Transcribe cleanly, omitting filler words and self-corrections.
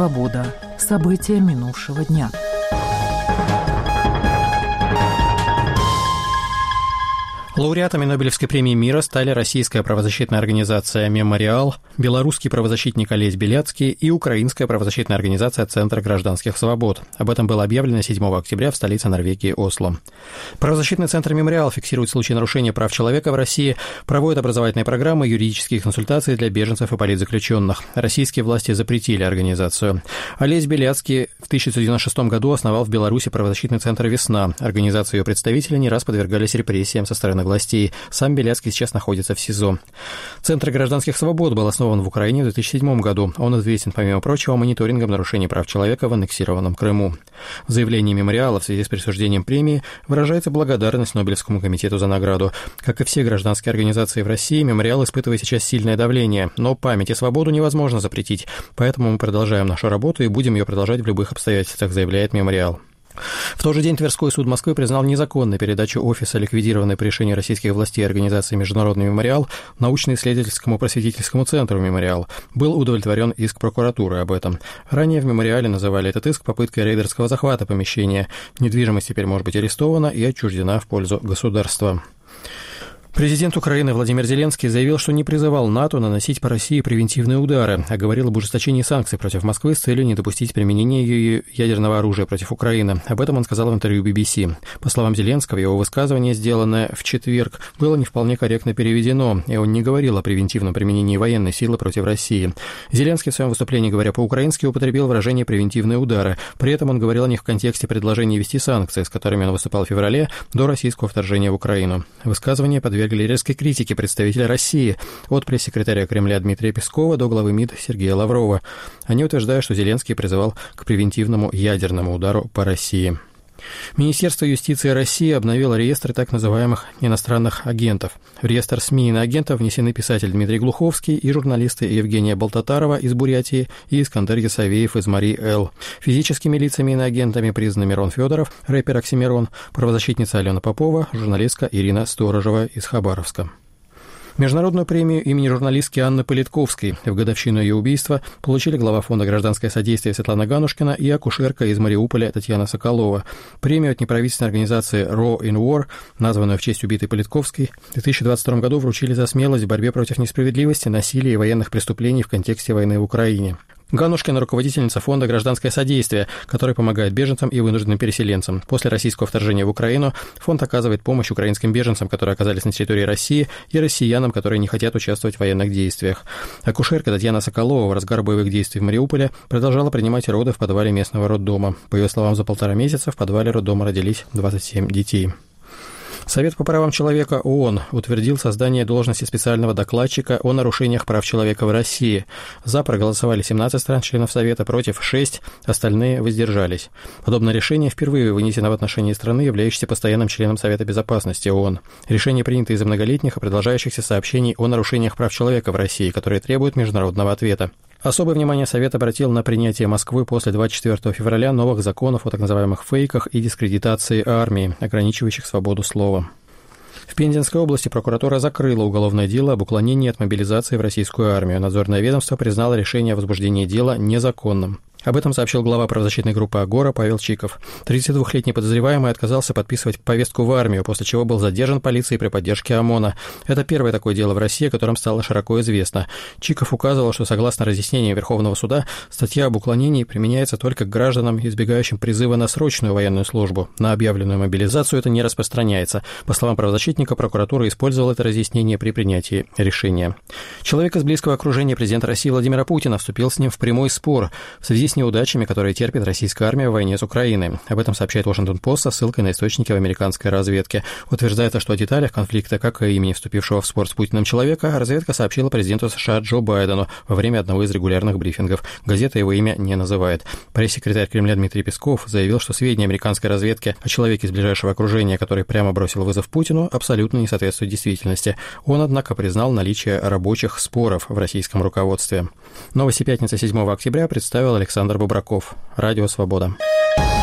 Свобода. События минувшего дня. Лауреатами Нобелевской премии мира стали российская правозащитная организация «Мемориал», белорусский правозащитник Олесь Беляцкий и украинская правозащитная организация «Центр гражданских свобод». Об этом было объявлено 7 октября в столице Норвегии Осло. Правозащитный центр «Мемориал» фиксирует случаи нарушения прав человека в России, проводит образовательные программы, юридические консультации для беженцев и политзаключенных. Российские власти запретили организацию. Олесь Беляцкий в 1996 году основал в Беларуси правозащитный центр «Весна». Организацию ее представители не раз подвергались репрессиям со стороны властей. Сам Беляцкий сейчас находится в СИЗО. Центр гражданских свобод был основан в Украине в 2007 году. Он известен, помимо прочего, мониторингом нарушений прав человека в аннексированном Крыму. В заявлении «Мемориала» в связи с присуждением премии выражается благодарность Нобелевскому комитету за награду. Как и все гражданские организации в России, «Мемориал» испытывает сейчас сильное давление. Но память и свободу невозможно запретить. Поэтому мы продолжаем нашу работу и будем ее продолжать в любых обстоятельствах, заявляет «Мемориал». В тот же день Тверской суд Москвы признал незаконной передачу офиса, ликвидированной по решению российских властей организации «Международный мемориал», научно-исследовательскому просветительскому центру «Мемориал». Был удовлетворен иск прокуратуры об этом. Ранее в «Мемориале» называли этот иск попыткой рейдерского захвата помещения. Недвижимость теперь может быть арестована и отчуждена в пользу государства. Президент Украины Владимир Зеленский заявил, что не призывал НАТО наносить по России превентивные удары, а говорил об ужесточении санкций против Москвы с целью не допустить применения ее ядерного оружия против Украины. Об этом он сказал в интервью BBC. По словам Зеленского, его высказывание, сделанное в четверг, было не вполне корректно переведено, и он не говорил о превентивном применении военной силы против России. Зеленский в своем выступлении, говоря по-украински, употребил выражение «превентивные удары». При этом он говорил о них в контексте предложения ввести санкции, с которыми он выступал в феврале до российского вторжения в Украину. Высказывание подвергли резкой критике представителя России, от пресс-секретаря Кремля Дмитрия Пескова до главы МИД Сергея Лаврова. Они утверждают, что Зеленский призывал к превентивному ядерному удару по России. Министерство юстиции России обновило реестр так называемых иностранных агентов. В реестр СМИ иноагентов внесены писатель Дмитрий Глуховский и журналисты Евгения Болтатарова из Бурятии и Искандер Ясавеев из Марий-Эл. Физическими лицами иноагентами признаны Мирон Федоров, рэпер Оксимирон, правозащитница Алена Попова, журналистка Ирина Сторожева из Хабаровска. Международную премию имени журналистки Анны Политковской в годовщину ее убийства получили глава фонда «Гражданское содействие» Светлана Ганушкина и акушерка из Мариуполя Татьяна Соколова. Премию от неправительственной организации Raw in War, названную в честь убитой Политковской, в 2022 году вручили за смелость в борьбе против несправедливости, насилия и военных преступлений в контексте войны в Украине. Ганушкина – руководительница фонда «Гражданское содействие», который помогает беженцам и вынужденным переселенцам. После российского вторжения в Украину фонд оказывает помощь украинским беженцам, которые оказались на территории России, и россиянам, которые не хотят участвовать в военных действиях. Акушерка Татьяна Соколова в разгар боевых действий в Мариуполе продолжала принимать роды в подвале местного роддома. По ее словам, за 1,5 месяца в подвале роддома родились 27 детей. Совет по правам человека ООН утвердил создание должности специального докладчика о нарушениях прав человека в России. За проголосовали 17 стран-членов Совета, против 6, остальные воздержались. Подобное решение впервые вынесено в отношении страны, являющейся постоянным членом Совета безопасности ООН. Решение принято из-за многолетних и продолжающихся сообщений о нарушениях прав человека в России, которые требуют международного ответа. Особое внимание Совет обратил на принятие Москвы после 24 февраля новых законов о так называемых фейках и дискредитации армии, ограничивающих свободу слова. В Пензенской области прокуратура закрыла уголовное дело об уклонении от мобилизации в российскую армию. Надзорное ведомство признало решение о возбуждении дела незаконным. Об этом сообщил глава правозащитной группы «Агора» Павел Чиков. 32-летний подозреваемый отказался подписывать повестку в армию, после чего был задержан полицией при поддержке ОМОНа. Это первое такое дело в России, о котором стало широко известно. Чиков указывал, что согласно разъяснениям Верховного суда, статья об уклонении применяется только к гражданам, избегающим призыва на срочную военную службу. На объявленную мобилизацию это не распространяется. По словам правозащитника, прокуратура использовала это разъяснение при принятии решения. Человек из близкого окружения президента России Владимира Путина вступил с ним в прямой спор в связи с неудачами, которые терпит российская армия в войне с Украиной. Об этом сообщает Washington-Post со ссылкой на источники в американской разведке. Утверждается, что о деталях конфликта, как и имени вступившего в спор с Путиным человека, разведка сообщила президенту США Джо Байдену во время одного из регулярных брифингов. Газета его имя не называет. Пресс-секретарь Кремля Дмитрий Песков заявил, что сведения американской разведки о человеке из ближайшего окружения, который прямо бросил вызов Путину, абсолютно не соответствует действительности. Он, однако, признал наличие рабочих споров в российском руководстве. Новости пятницы 7 октября представил Александр Бубраков. Радио «Свобода».